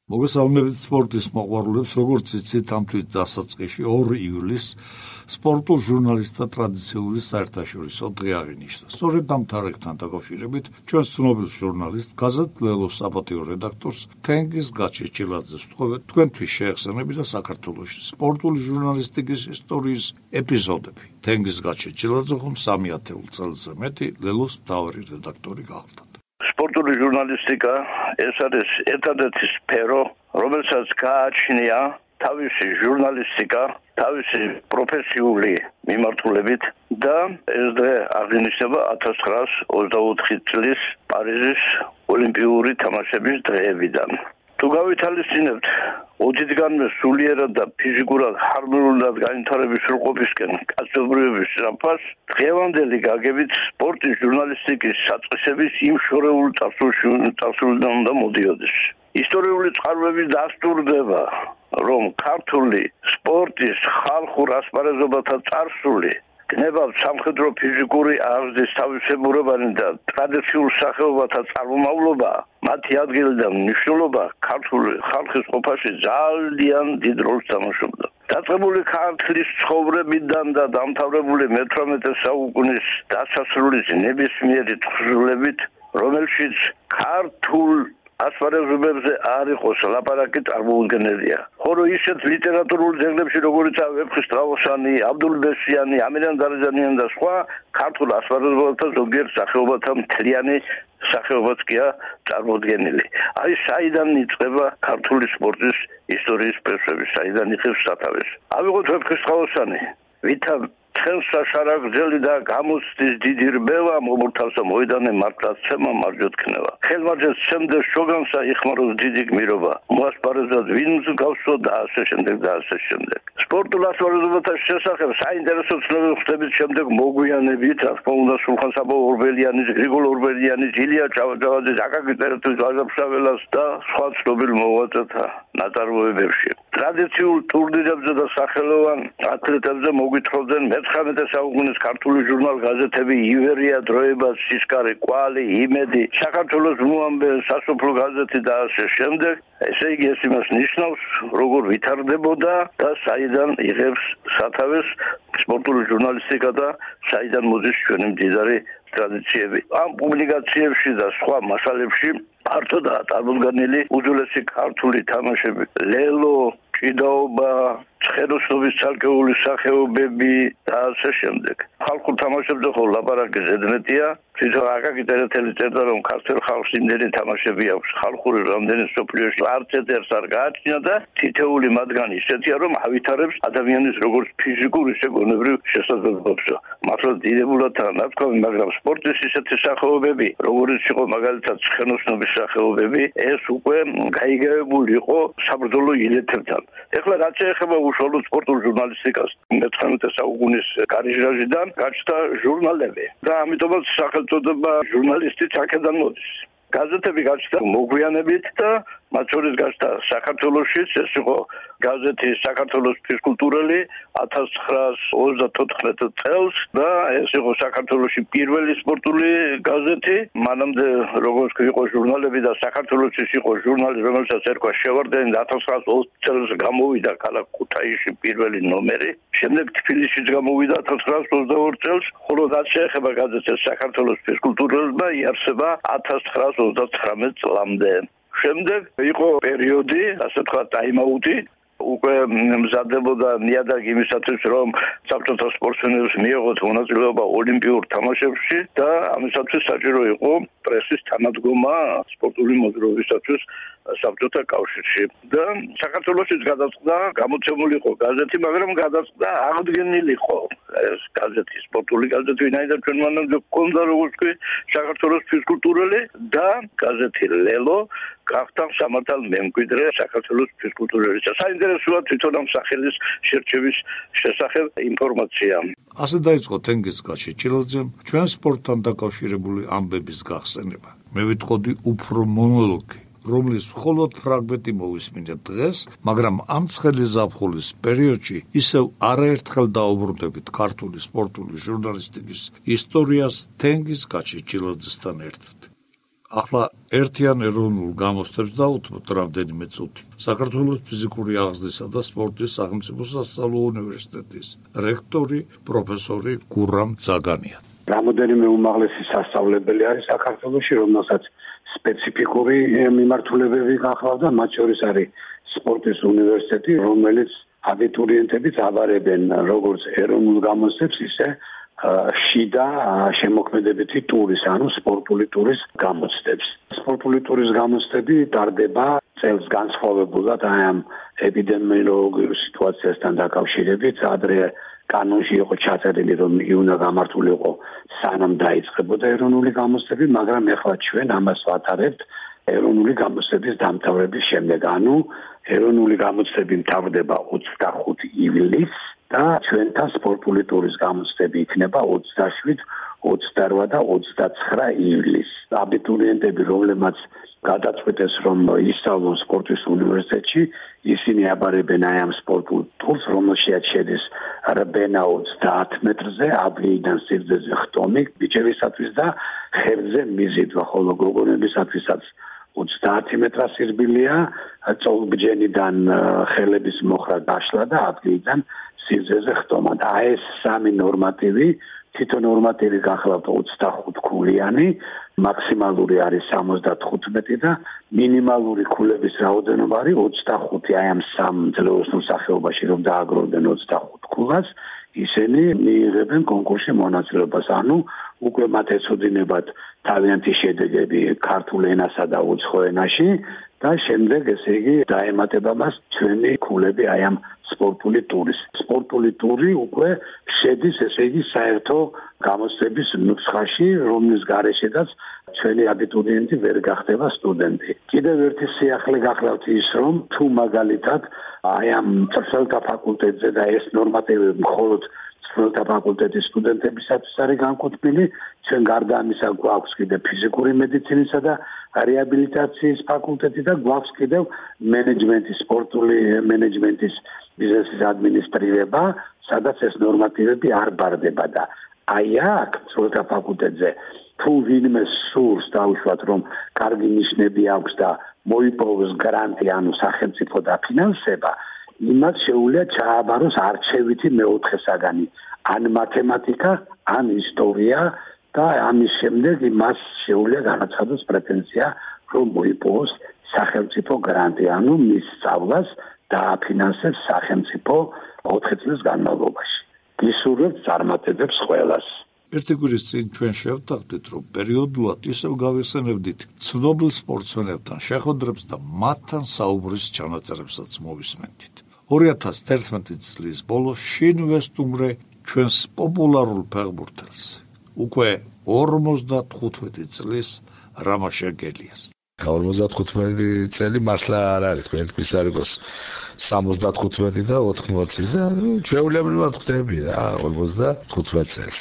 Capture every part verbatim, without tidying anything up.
მოგესალმებით სპორტის მოყვარულებს, როგორც იცით, ამ თვის დასაწყისში ორი ივლისს სპორტულ ჟურნალისტთა ტრადიციული საერთაშორისო დღე აღინიშნა. სწორედ ამ თარიღთან დაკავშირებით ჩვენს ცნობილ ჟურნალისტ გაზეთ ლელოს საპატიო რედაქტორს თენგიზ გაჩეჩილაძეს ვთხოვეთ თქვენთვის შეეხსენებინა საქართველოში სპორტული ჟურნალისტიკის ისტორიის ეპიზოდები. თენგიზ გაჩეჩილაძე ხომ სამი ათეული წელზე მეტი ლელოს მთავარი რედაქტორი გახდა. სპორტული ჟურნალისტიკა ეს არის ერთადერთი სფერო, რომელსაც გააჩნია თავისი ჟურნალისტიკა, თავისი პროფესიული მიმართულებით და ეს დღე აღინიშნება ათას ცხრაას ოცდაოთხი წლის პარიზის ოლიმპიური თამაშების დღეებიდან. თუ გავითვალისწინებთ ოდითგანვე სულიერად და ფიზიკურად ჰარმონიულად განვითარების სრულყოფისკენ კაცობრიობის სწრაფას, დღევანდელი გაგებით სპორტის ჟურნალისტიკის საწყისების იმ შორეულ წარსულიდან უნდა მოდიოდეს. ისტორიული წყაროები დასტურდება, რომ ქართული სპორტის ხალხურ ასპარეზობათა წარსული გნებავთ სამხედრო ფიზიკური აღზრდის თავისებურებანი და ტრადიციულ სახეობათა წარმომავლობა, მათი ადგილი და მნიშვნელობა ქართული ხალხის ყოფაში ძალიან დიდ როლს თამაშობდა. დაწყებული ქართლის ცხოვრებიდან და დამთავრებული მეთვრამეტე საუკუნის დასასრულის ნებისმიერი თხზულებით, რომელშიც ქართულ ასპარეზობებზე არ იყოს ლაპარაკი წარმოუდგენელია. ხოლო ისეთ ლიტერატურულ ძეგლებში, როგორიცაა ვეფხისტ ყაოსანი, აბდულბესიანი, ამირან დარიზანიანი და სხვა, ქართულ ასპარეზობათა ზოგიერთ სახეობათა მთლიანი სახეობაც კია წარმოუდგენელი. აი საიდან იწყება ქართული სპორტის ისტორიის პრესები, საიდან იღებს სათავეს. ავიღოთ ვეფხისტ ყაოსანი, ვითა ცხენს საშარაგძელი და გამოცდის დიდი რბევა მომურთავს და მოედანე მართლაცემა მარჯვეთქნება. ხელმარჯვეს ცემდეს შოგანსა იხმაროს დიდი გმირობა. მოასპარეზად ვინ მსგავსო და ასე შემდეგ და ასე შემდეგ. სპორტულ ასპარეზობათა შესახებ საინტერესო ცნობებს ხვდებით შემდეგ მოგვიანებით, რა თქმა უნდა, სულხან-საბა ორბელიანის, გრიგოლ ორბელიანის, ილია ჭავჭავაძის, აკაკი წერეთლის, ვაჟა-ფშაველას და სხვა ცნობილ მოღვაწეთა ნაწარმოებებში. ტრადიციულ ტურნირებზე და სახელოვან ათლეტებზე მოგვითხრობდნენ მეცხრამეტე საუკუნის ქართული ჟურნალ-გაზეთები ივერია, დროება, სისკარი, კვალი, იმედი, საქართველოს მოამბე, სასოფლო გაზეთი და ასე შემდეგ. ესე იგი ეს იმას ნიშნავს, როგორ ვითარდებოდა და საიდან იღებს სათავეს სპორტული ჟურნალისტიკა და საიდან მოდის ჩვენი მდიდარი ტრადიციები. ამ პუბლიკაციებში და სხვა მასალებში ფართოდაა წარმოდგენილი უძველესი ქართული თამაშები, ლელო, ჭიდაობა, ცხენოსნობის ცალკეული სახეობები და ასე შემდეგ. ხალხურ თამაშებზე ხოლმე ლაპარაკი ზედმეტია. თვითონ აკაკი წერეთელი წერდა, რომ ქართველ ხალხს იმდენი თამაშები აქვს, ხალხური რამდენი სოფლიოში არც ერთს არ გააჩნია და თითეული მათგანი ისეთია, რომ ავითარებს ადამიანის როგორც ფიზიკურ, ისე გონებრივ შესაძლებლობებს. მართლაც დიდებულადაა ნათქვამი, მაგრამ სპორტის ისეთი სახეობები, როგორც იყო მაგალითად ცხენოსნობის სახეობები, ეს უკვე გაიგივებული იყო საბრძოლო ილეთებთან. ეხლა რაც შეეხება უშუალოდ სპორტულ ჟურნალისტიკას, მეცხრამეტე საუკუნის გარიჟრაჟიდან გაჩნდა ჟურნალები და ამიტომაც სახელწოდება ჟურნალისტიც აქედან მოდის. გაზეთები გაჩნდა მოგვიანებით და მათ შორის გაჩნდა საქართველოშიც, ეს იყო გაზეთი საქართველოს ფიზკულტურელი ათას ცხრაას ოცდათოთხმეტ წელს და ეს იყო საქართველოში პირველი სპორტული გაზეთი. მანამდე როგორც იყო ჟურნალები და საქართველოშიც იყო ჟურნალი, რომელსაც ერქვა შევარდენი და ათას ცხრაას ოცდაოთხ წელს გამოვიდა ქალაქ ქუთაისში პირველი ნომერი. შემდეგ თბილისშიც გამოვიდა ათას ცხრაას ოცდაორ წელს, ხოლო რაც შეეხება გაზეთს საქართველოს ფიზკულტურელმა იარსება ათას ცხრაას ოცდათვრამეტ წლამდე. შემდეგ იყო პერიოდი, ასე ვთქვათ, ტაიმაუტი, უკვე მზადდებოდა ნიადაგი იმისათვის, რომ საბჭოთა სპორტსმენებს მიეღოთ მონაწილეობა ოლიმპიურ თამაშებში და ამისათვის საჭირო იყო პრესის თანადგომა სპორტული მოძრაობისათვის საბჭოთა კავშირში. და საქართველოშიც გადაწყდა, გამოცემული იყო გაზეთი, მაგრამ გადაწყდა აღდგენილი იყო ეს გაზეთი, სპორტული გაზეთი, ვინაიდან ჩვენ მანამდე გვქონდა როგორც კი საქართველოს ფიზკულტურელი და გაზეთი ლელო გახდა სამართალ მემკვიდრე საქართველოს ფიზკულტურელისა. საინტერესოა თვითონ ამ სახელის შერჩევის შესახებ ინფორმაცია. ასე დაიწყო თენგიზ გაჩეჩილაძემ ჩვენ სპორტთან დაკავშირებული ამბების გახსენება. მე ვიტყოდი უფრო მონოლოგი, რომლის მხოლოდ ფრაგმენტი მოვისმინე დღეს, მაგრამ ამ ცხელი ზაფხულის პერიოდში ისევ არაერთხელ დაუბრუნდებით ქართული სპორტული ჟურნალისტიკის ისტორიას თენგიზ გაჩეჩილაძესთან ერთად. ახლა ერთიან ეროვნულ გამოცდებს დავუთმოთ რამდენიმე წუთი. საქართველოს ფიზიკური აღზრდისა და სპორტის სახელმწიფო სასწავლო უნივერსიტეტის რექტორი პროფესორი გურამ ძაგანია. Რამდენიმე უმაღლესი სასწავლებელი არის საქართველოში, რომელსაც სპეციფიკური მიმართულებები გახლავდა, მათ შორის არის სპორტის უნივერსიტეტი, რომელიც აბიტურიენტებიც აბარებენ როგორც ეროვნულ გამოცდებს, ისე შიდა შემოქმედებითი ტურის, ანუ სპორტული ტურის გამოცდებს. სპორტული ტურის გამოცდები ტარდება წელს განსხვავებულად აი ამ ეპიდემიოლოგიურ სიტუაციასთან დაკავშირებით, ადრე კანონში იყო ჩაწერილი, რომ იგი უნდა გამართულიყო სანამ დაიწყებოდა ეროვნული გამოცდები, მაგრამ ეხლა ჩვენ ამას ვატარებთ ეროვნული გამოცდების დამთავრების შემდეგ, ანუ ეროვნული გამოცდები მთავრდება ოცდახუთი ივლისს და ჩვენთან სპორტული ტურის გამოცდები იქნება ოცდაშვიდ, ოცდარვა და ოცდაცხრა ივლისს. აბიტურიენტები, რომლებმაც გადაწყვეტეს, რომ ისწავლონ სპორტის უნივერსიტეტში, ისინი აბარებენ აი ამ სპორტულ ტურს, რომელშიც შედის რბენა ოცდაათ მეტრზე, აბლიიდან სიგრძეზე ხტომი ბიჭებისათვის და ხერძზე მიზიდვა, ხოლო გოგონებისათვისაც ოცდაათი მეტრა სირბილია, წოლბჯენიდან ხელების მოხრა დაშლა და აბლიიდან სიგრძეზე ხტომა. და ეს სამი ნორმატივი, თითო ნორმატივი გახლავთ ოცდახუთ ქულიანი, მაქსიმალური არის სამოცდათხუთმეტი და მინიმალური ქულების რაოდენობა არის ოცდახუთი. აი ამ სამ ძლეოსნურ სახეობაში რომ დააგროვდნენ ოცდახუთ ქულას, ისინი მიიღებენ კონკურსში მონაწილეობას, ანუ უკვე მათ ეცოდინებათ თავიანთი შედეგები ქართულ ენასა და უცხო ენაში და შემდეგ ესე იგი დაემატება მას ჩვენი ქულები აი ამ სპორტული ტურის. სპორტული ტური უკვე შედის ესე იგი საერთო გამოცდების ნუსხაში, რომლის გარეშედაც ჩვენი აბიტურიენტი ვერ გახდება სტუდენტი. კიდევ ერთი სიახლე გახლავთ ის, რომ თუ მაგალითად აი ამ წვრთნელთა ფაკულტეტზე და ეს ნორმატივი მხოლოდ წვრთნელთა ფაკულტეტის სტუდენტებისათვის არის განკუთვნილი, ჩვენ გარდა ამისა გვაქვს კიდევ ფიზიკური მედიცინისა და რეაბილიტაციის ფაკულტეტი და გვაქვს კიდევ მენეჯმენტის, სპორტული მენეჯმენტის ბიზნესის ადმინისტრირება, სადაც ეს ნორმატივები არ ბარდება და აი აქ წვრთნელთა ფაკულტეტზე თუ ვინმე სურს დაუშვათ, რომ კარგი ნიშნები აქვს და მოიპოვოს გრანტი, ანუ სახელმწიფო დაფინანსება, იმას შეუძლია ჩააბაროს არჩევითი მეოთხე საგანი, ან მათემატიკა, ან ისტორია და ამის შემდეგ მას შეუძლია განაცხადოს პრეტენზია, რომ მოიპოვოს სახელმწიფო გრანტი, ანუ მის სწავლას დააფინანსებს სახელმწიფო ოთხი წლის განმავლობაში. გისურვებთ წარმატებებს ყველას. ერთი კვირის წინ ჩვენ შევთანხმდით, რომ პერიოდულად ისევ გავიხსენებდით ცნობილ სპორტსმენებთან შეხვედრებს და მათთან საუბრის ჩანაწერებსაც მოვისმენთ. ორი ათას თერთმეტი წლის ბოლოს შინ ვესტუმრე ჩვენს პოპულარულ ფეხბურთელს, უკვე ორმოცდათხუთმეტი წლის რამა შეგელიას. ორმოცდათხუთმეტი წელი მართლა არ არის, თქვენთვის არ იყოს სამოცდათხუთმეტი და ოთხმოცი და ჩვეულებრივად ხდები რა ორმოცდათხუთმეტ წელს.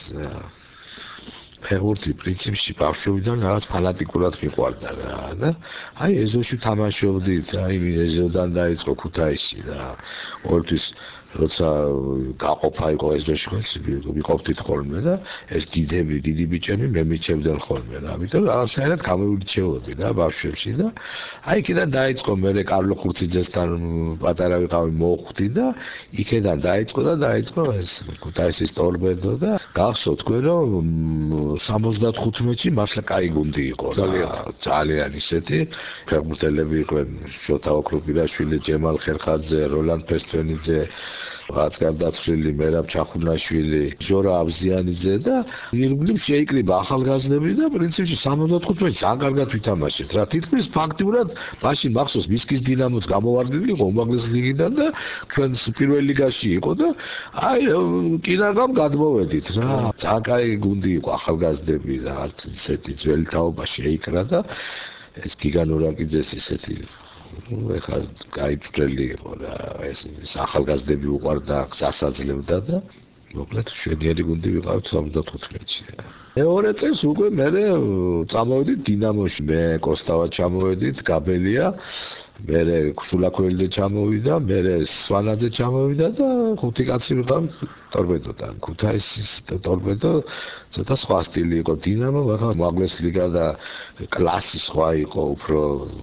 ფეხბურთი პრინციპში ბავშვობიდან რაღაც ფანატიკურად მიყვარდა რა და აი ეზოში თამაშობდით, აი ეზოდან დაიწყო ქუთაისში რა. ორთვის როცა გაყოფა იყო ეზოში ხოლმე, ვიყოფდით ხოლმე და ეს დიდები, დიდი ბიჭები მე მიჩევდნენ ხოლმე რა. ამიტომ რაღაცნაირად გამოვირჩეოდი რა ბავშვებში და აი იქიდან დაიწყო მე კარლო ხურციძესთან პატარა ვიყავი მოხვდი და იქიდან დაიწყო და დაიწყო ეს ქუთაისის ტორპედო და გახსოვთ თქვენ რომ სამოცდათხუთმეტში მართლა კაი გუნდი იყო ძალიან ძალიან ისეთი ფეხბურთელები იყვნენ შოთა ოქროპირაშვილი, ჯემალ ხერხაძე, როლანდ ფესტვენიძე, რაცგარდაცვლილი მერაბ ჩახუნაშვილი, ჟორა აბზიანიძე და ირგვლივ შეიკრიბა ახალგაზრდები და პრინციპში სამოცდათხუთმეტში ძალიან კარგად ვითამაშეთ რა. თითქმის ფაქტიურად მაშინ მახსოვს მისკის დინამოც გამოვარდილი იყო უმაღლეს ლიგიდან და ჩვენს პირველ ლიგაში იყო და აი კინაგამ გადმოვედით რა. ძალიან კაი გუნდი იყო ახალგაზრდები რაღაც ისეთი ძველი თაობა შეიკრა და ეს გიგან ორაკიძეს ისეთი ეხლა კაი წვრილი იყო რა, ეს ახალგაზრდები უყვარდა, გასაძლევდა და მოკლედ შვედიერი გუნდი ვიყავთ სამოცდათხუთმეტში. მეორე წელს უკვე მე წამოვედით დინამოში, მე კოსტავა ჩამოვედით, გაბელია მერე სულაკველიძე ჩამოვიდა, მერე სვანაძე ჩამოვიდა და ხუთი კაცი ვიყავ ტორპედოდან. ქუთაისის ტორპედო ცოტა სხვა სტილი იყო. დინამო ახლა მაგლეს ლიგა და კლასი სხვა იყო, უფრო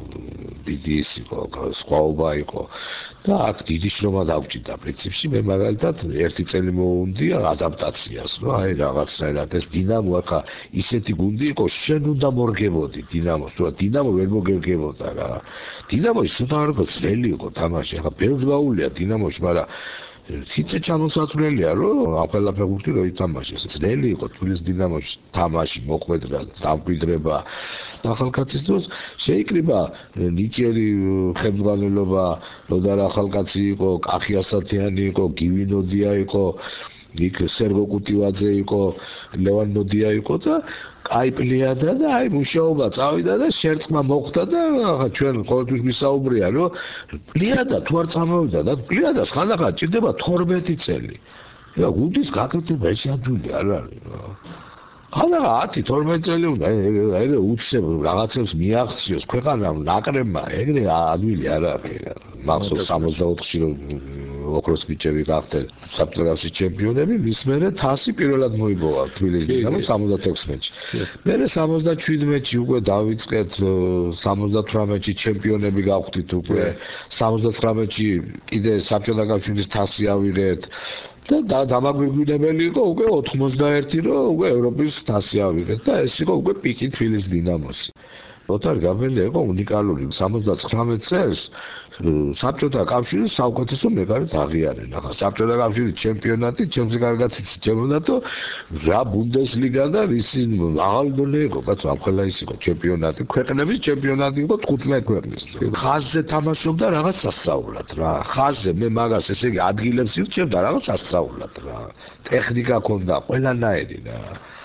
დიდი ის იყო, სხვაობა იყო. და აქ დიდი შრომა დავჭირდა პრინციპში. მე მაგალითად ერთი წელი მოუნდია ადაპტაციას, რომ აი რაღაცნაირად ეს დინამო ახლა ისეთი გუნდი იყო, შენ უნდა მორგებოდი დინამოს, თუ დინამო ვერ მოგერგებოდა რა. დინამოს ცოტა არ იყო ძნელი იყო თამაში. ახლა ბევრს გაუვლია დინამოში, მაგრამ ციცე ჩამოსაცვლელია, რომ აფელა ფეხბურთი რო ითამაშეს. ძნელი იყო თბილისის დინამოში თამაში, მოხვედრა, დამკვიდრება. ახალკაცის დროს შეიკრიბა ნიჭიერი ხელმძღვანელობა, როდარ ახალკაცი იყო, კახი ასათიანი იყო, გივი ნოდია იყო, იქ სერგო კუტივაძე იყო, ლევან ნოდია იყო და აი პლიადა და აი მუშაობა წავიდა და შერწყმა მოხდა და ახლა ჩვენ ყოველთვის ვისაუბრია, რომ პლიადა თუ არ წამოვიდა და პლიადას ხანდახან ჭირდება თორმეტი წელი. და გუნდის გაკეთება ეს ადვილი არ არის. ხანდახან ათი თორმეტი წელი უნდა ეგრე უცებ რაღაცებს მიაღწიოს ქვეყანამ ნაკრებმა, ეგრე ადვილი არ არის. მახსოვს სამოცდაოთხში რომ ოქროს ბიჭები გახდნენ საფრანგეთის ჩემპიონები, მის მერე თასი პირველად მოიპოვა თბილისის დინამოს სამოცდათექვსმეტში. მერე სამოცდაჩვიდმეტში უკვე დავიწყეთ, სამოცდათვრამეტში ჩემპიონები გავხდით უკვე, სამოცდათხრამეტში კიდე საბჭოთა კავშირის თასი ავიღეთ. და დამაგვირგვინებელი იყო უკვე ოთხმოცდაერთი რომ უკვე ევროპის თასი ავიღეთ და ეს იყო უკვე პიკი თბილისის დინამოსი. ოთარ გაბელია იყო უნიკალური სამოცდათხრამეტ წელს საბჭოთა კავშირის საუკეთესო მეგარით აღიარენ. ახლა საბჭოთა კავშირის ჩემპიონატი, ჩემზე კარგად იცი ჩემპიონატო, რა ბუნდესლიგა და ისი აღარ დონე იყო, კაცო, ამ ყველა ის იყო ჩემპიონატი, ქვეყნების ჩემპიონატი იყო თხუთმეტ ქვეყნის. ხაზზე თამაშობდა რაღაც სასწაულად რა. ხაზზე მე მაგას ესე იგი ადგილებს ირჩევდა რაღაც სასწაულად რა. ტექნიკა ქონდა ყველანაირი რა.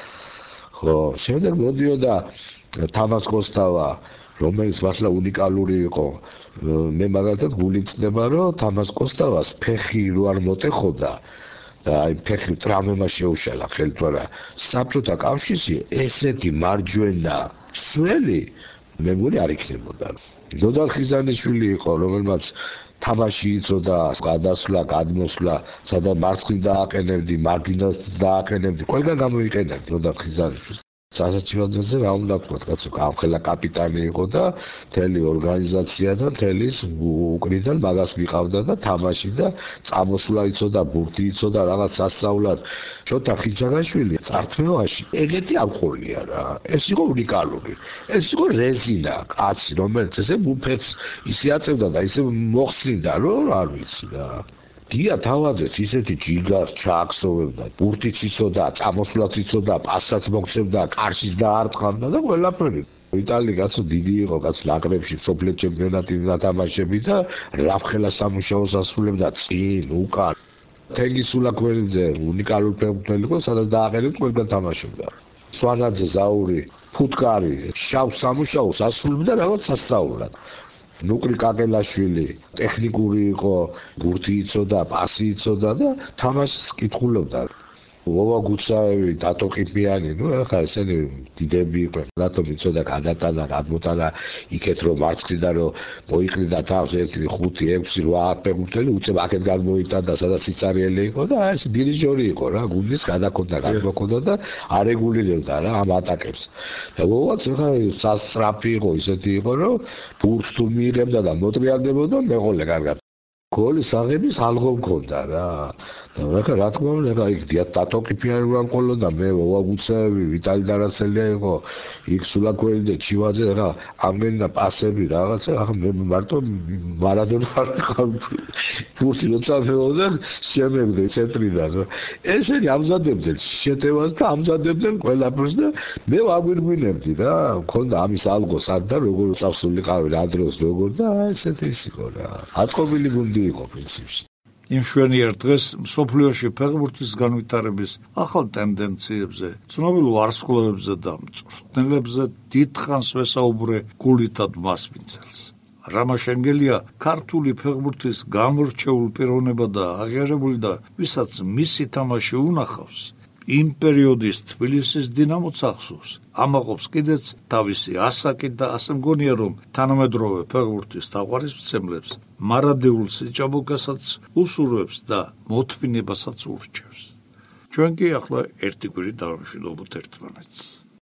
ხო, შემდეგ მოდიოდა თამას კოსტავა, რომელიც მართლა უნიკალური იყო. მე მაგალითად გული წდება, რომ თამას კოსტავას ფეხი რო არ მოტეხოდა და აი ფეხი ტრამვემა შეუშალა ხელთვარა. საბჭოთა კავშირში ესეთი მარჯვენა სველი მე მგონი არ იქნებოდა. დოდარ ხიზანიშვილი იყო, რომელმაც თამაში იცოდა, გადასვლა, გადმოსვლა, სადაც მარცხნივ დააყენებდი, მარგინას დააყენებდი, ყველგან გამოიყენებდი დოდარ ხიზანიშვილს. სასაჩივადოზე რა უნდა ვთქვა, კაცო, გამხელა კაპიტანი იყო და მთელი ორგანიზაცია და მთელი უკრიდან მაგას მიყავდა და თამაში და წამოსვლა იცოდა, ბურთი იცოდა, რაღაც სასწაულად. შოთა ხიჩაგაშვილი წართმევაში ეგეთი არ ყოლია რა. ეს იყო უნიკალური. ეს იყო რეზინა, კაცი, რომელიც ესე მუფეთს ისე აწევდა და ისე მოხსნიდა, რომ არ ვიცი რა. გია თავაძეც ისეთი ჯიგარს ჩააქსოვებდა, ბურთიც იცოდა, წამოსვლაც იცოდა, პასაც მოგცემდა, კარშიც დაარტყამდა და ყველაფერი. იტალი კაცო დიდი იყო, კაც ნაკრებში სოფლიო ჩემპიონატი დათამაშები და რაფხელა სამუშაოს ასრულებდა წინ, უკან. თენგიზ სულაკველიძე უნიკალური ფეხბურთელი იყო, სადაც დააყენებთ ყველგან თამაშობდა. სვანაძე, ზაური, ფუტკარი, შავ სამუშაოს ასრულებდა რაღაც სასწაულად. ნუკრი კაკელაშვილი ტექნიკური იყო, ბურთი იცოდა, პასი იცოდა და თამაშს კითხულობდა. ვოვა გუცაევი, დატო ყიფიანი, ნუ ახლა ესენი დიდები იყვნენ. რატომ იცოდა გადატანა, გადმოტანა იქეთ რომ მარცხნიდან რომ მოიყრიდა თავს ერთი, ხუთი, ექვსი, რვა ფეხბურთელი, უცებ აქეთ გადმოიტანდა, სადაც იცარიელი იყო და ეს დირიჟორი იყო რა, გუნდის გადაქონდა, გადმოქონდა და არეგულირებდა რა ამ ატაკებს. და ვოვაც ახლა სასწრაფი იყო, ისეთი იყო რომ ბურთს თუ მიიღებდა და მოტრიალდებოდა, მეღოლე კარგად. გოლის აღების ალღო მქონდა რა. და რა რა თქმა უნდა, ეგ იქ დატო ყიფიანი რა მყოლოდა, მე ვაგუცევი, ვიტალი დარასელია იყო, იქ სულაკველიძე, ჩივაძე რა, ამენდა პასები რაღაცა, ახლა მე მარტო მარადონა არ ვიყავ. ფურსი როცა ვეოდა, შემეგდე ცენტრიდან. ესენი ამზადებდნენ შეტევას და ამზადებდნენ ყველაფერს და მე ვაგვირგვინებდი რა. მქონდა ამის ალღო სად და როგორ წავსულიყავი რა დროს როგორ და ესეთი ის იყო რა. აწყობილი გუნდი იყო პრინციპში. იმ შვენიერ დღეს მსოფლიოში ფეხბურთის განვითარების ახალ ტენდენციებზე, ცნობილ ვარსკვლავებზე და მწვრთნელებზე დიდხანს ვესაუბრე გულითად მასპინძელს. რამა შენგელია ქართული ფეხბურთის გამორჩეულ პიროვნება და აღიარებული და ვისაც მისი თამაში უნახავს, იმ პერიოდის თბილისის დინამოც ახსოვს, ამაყობს კიდეც თავისი ასაკით და ასე მგონია რომ თანამედროვე ფეხბურთის თაყვანისმცემლებს მარადეულ სიჭაბუკასაც უსურვებს და მოთმინებასაც ურჩევს. ჩვენ კი ახლა ერთი კვირი დავამშვიდობოთ ერთმანეთს.